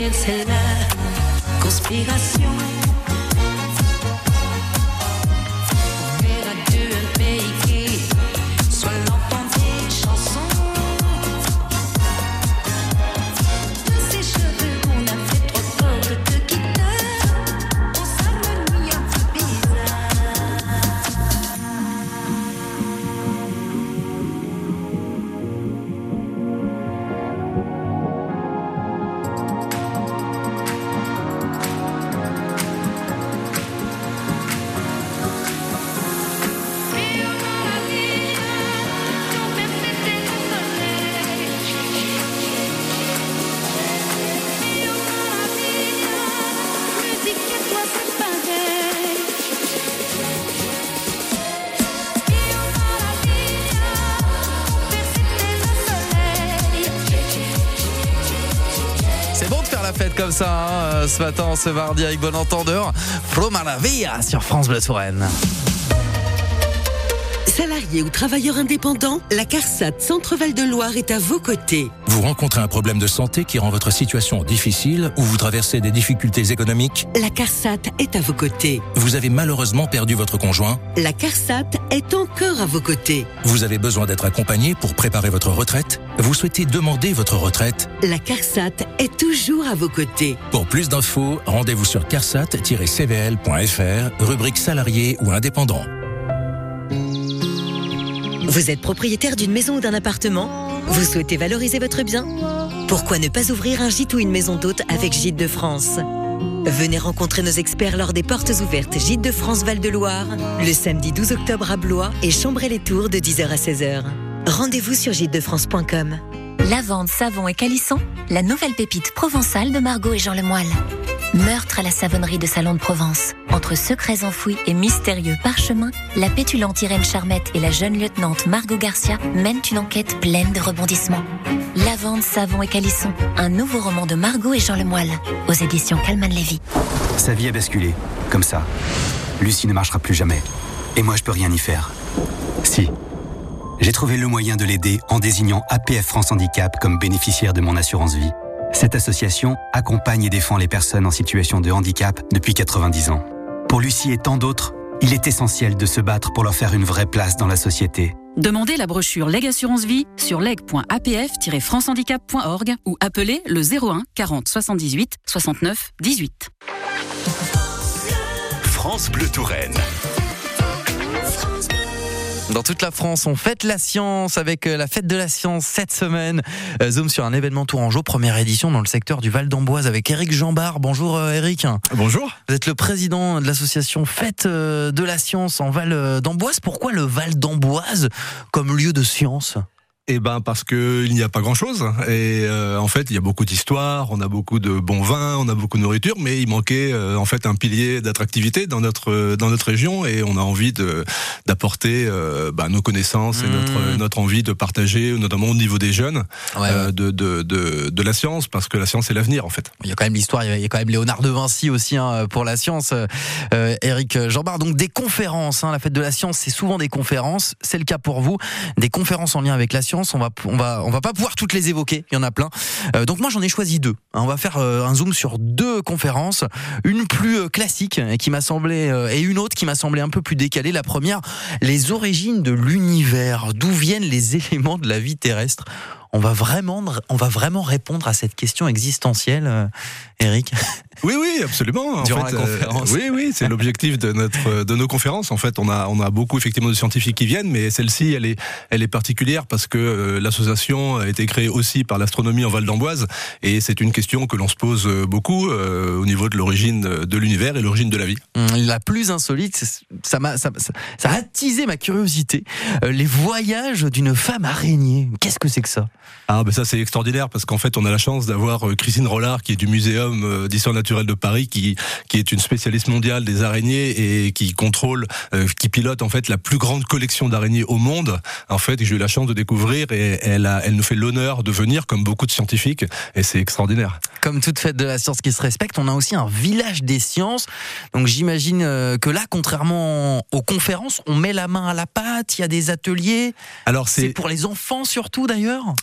c'est la conspiration. On verra Dieu un pays qui soit l'enfant des chansons. De ces cheveux qu'on a fait trop fort de guitare, on s'harmonie un peu bizarre. C'est bon de faire la fête comme ça, ce matin, ce mardi, avec bon entendeur. Flo Maravilla sur France Bleu Touraine. Salariés ou travailleurs indépendants, la CARSAT Centre-Val de Loire est à vos côtés. Vous rencontrez un problème de santé qui rend votre situation difficile ou vous traversez des difficultés économiques? La CARSAT est à vos côtés. Vous avez malheureusement perdu votre conjoint? La CARSAT est encore à vos côtés. Vous avez besoin d'être accompagné pour préparer votre retraite? Vous souhaitez demander votre retraite? La CARSAT est toujours à vos côtés. Pour plus d'infos, rendez-vous sur carsat-cvl.fr, rubrique salariés ou indépendants. Vous êtes propriétaire d'une maison ou d'un appartement? Vous souhaitez valoriser votre bien? Pourquoi ne pas ouvrir un gîte ou une maison d'hôte avec Gîtes de France? Venez rencontrer nos experts lors des portes ouvertes Gîtes de France Val-de-Loire, le samedi 12 octobre à Blois et Chambray-les-Tours de 10h à 16h. Rendez-vous sur gîtesdefrance.com. Lavande, savon et calisson, la nouvelle pépite provençale de Margot et Jean Lemoyle. Meurtre à la savonnerie de Salon de Provence. Entre secrets enfouis et mystérieux parchemins, la pétulante Irène Charmette et la jeune lieutenante Margot Garcia mènent une enquête pleine de rebondissements. Lavande, savon et calisson, un nouveau roman de Margot et Jean Lemoyle, aux éditions Calman Lévy. Sa vie a basculé, comme ça. Lucie ne marchera plus jamais. Et moi, je peux rien y faire. Si. J'ai trouvé le moyen de l'aider en désignant APF France Handicap comme bénéficiaire de mon assurance vie. Cette association accompagne et défend les personnes en situation de handicap depuis 90 ans. Pour Lucie et tant d'autres, il est essentiel de se battre pour leur faire une vraie place dans la société. Demandez la brochure Leg Assurance Vie sur leg.apf-francehandicap.org ou appelez le 01 40 78 69 18. France Bleu Touraine. Dans toute la France, on fête la science avec la fête de la science cette semaine. Zoom sur un événement tourangeau, première édition dans le secteur du Val d'Amboise avec Éric Jambard. Bonjour Éric. Bonjour. Vous êtes le président de l'association Fête de la science en Val d'Amboise. Pourquoi le Val d'Amboise comme lieu de science ? Eh ben parce que il n'y a pas grand-chose et en fait il y a beaucoup d'histoires, on a beaucoup de bons vins, on a beaucoup de nourriture, mais il manquait en fait un pilier d'attractivité dans notre région et on a envie d'apporter nos connaissances et notre envie de partager, notamment au niveau des jeunes, de la science, parce que la science c'est l'avenir en fait. Il y a quand même l'histoire, il y a quand même Léonard de Vinci aussi pour la science. Éric Jambard, donc des conférences, la fête de la science c'est souvent des conférences, c'est le cas pour vous, des conférences en lien avec la science. On va pas pouvoir toutes les évoquer, il y en a plein. Donc moi j'en ai choisi deux. On va faire un zoom sur deux conférences, une plus classique qui m'a semblé et une autre qui m'a semblé un peu plus décalée. La première, les origines de l'univers, d'où viennent les éléments de la vie terrestre. On va vraiment répondre à cette question existentielle, Éric. Oui, absolument. Durant la conférence. Oui, c'est l'objectif de nos conférences. En fait, on a beaucoup effectivement de scientifiques qui viennent, mais celle-ci, elle est particulière parce que l'association a été créée aussi par l'astronomie en Val d'Amboise, et c'est une question que l'on se pose beaucoup au niveau de l'origine de l'univers et l'origine de la vie. La plus insolite, ça a attisé ma curiosité. Les voyages d'une femme araignée. Qu'est-ce que c'est que ça ? Ça c'est extraordinaire parce qu'en fait on a la chance d'avoir Christine Rollard qui est du Muséum d'histoire naturelle de Paris qui est une spécialiste mondiale des araignées et qui contrôle, qui pilote en fait la plus grande collection d'araignées au monde. En fait, j'ai eu la chance de découvrir et elle nous fait l'honneur de venir comme beaucoup de scientifiques et c'est extraordinaire. Comme toute fête de la science qui se respecte, on a aussi un village des sciences. Donc j'imagine que là, contrairement aux conférences, on met la main à la pâte, il y a des ateliers. Alors c'est pour les enfants surtout d'ailleurs.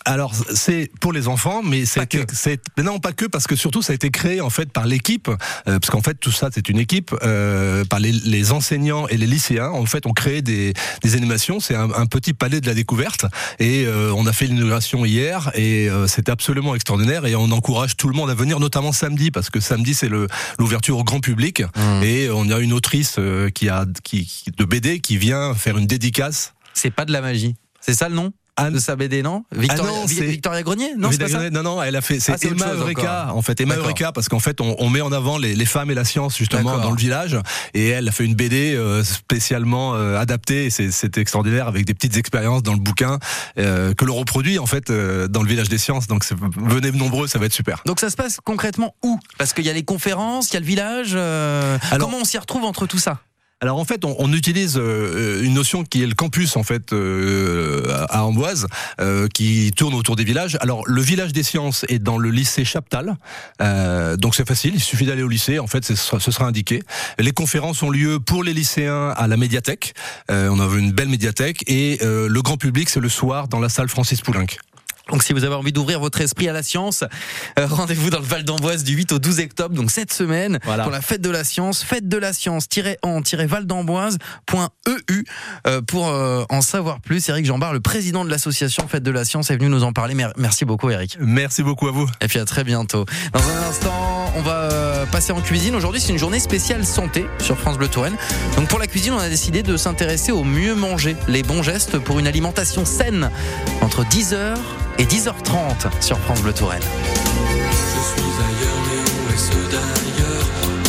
Alors c'est pour les enfants, mais non pas que, parce que surtout ça a été créé en fait par l'équipe, parce qu'en fait tout ça c'est une équipe, par les enseignants et les lycéens. En fait on crée des animations, c'est un petit palais de la découverte, et on a fait l'inauguration hier, et c'était absolument extraordinaire, et on encourage tout le monde à venir, notamment samedi, parce que samedi c'est l'ouverture au grand public, et on a une autrice de BD qui vient faire une dédicace. C'est pas de la magie, c'est ça le nom de sa BD, non? Victoria Grenier? Non, c'est pas ça? Non, elle a fait, c'est Emma Eureka, en fait. Emma Eureka, parce qu'en fait, on met en avant les femmes et la science, justement, dans le village. Et elle a fait une BD spécialement adaptée. C'est extraordinaire, avec des petites expériences dans le bouquin, que l'on reproduit, en fait, dans le village des sciences. Donc, venez nombreux, ça va être super. Donc, ça se passe concrètement où? Parce qu'il y a les conférences, il y a le village. Comment on s'y retrouve entre tout ça? Alors en fait, on utilise une notion qui est le campus en fait à Amboise, qui tourne autour des villages. Alors le village des sciences est dans le lycée Chaptal, donc c'est facile, il suffit d'aller au lycée. En fait, ce sera indiqué. Les conférences ont lieu pour les lycéens à la médiathèque. On a une belle médiathèque, et le grand public c'est le soir dans la salle Francis Poulenc. Donc si vous avez envie d'ouvrir votre esprit à la science, rendez-vous dans le Val d'Amboise du 8 au 12 octobre, donc cette semaine, pour la fête de la science, fête-de-la-science-en-valdamboise.eu, pour en savoir plus. Éric Jambard, le président de l'association Fête de la Science, est venu nous en parler. Merci beaucoup Éric. Merci beaucoup à vous. Et puis à très bientôt. Dans un instant, on va passer en cuisine. Aujourd'hui, c'est une journée spéciale santé sur France Bleu Touraine. Donc pour la cuisine, on a décidé de s'intéresser au mieux manger, les bons gestes pour une alimentation saine, entre 10h et 10h30 sur France Bleu Touraine. Je suis ailleurs, mais où est-ce d'ailleurs?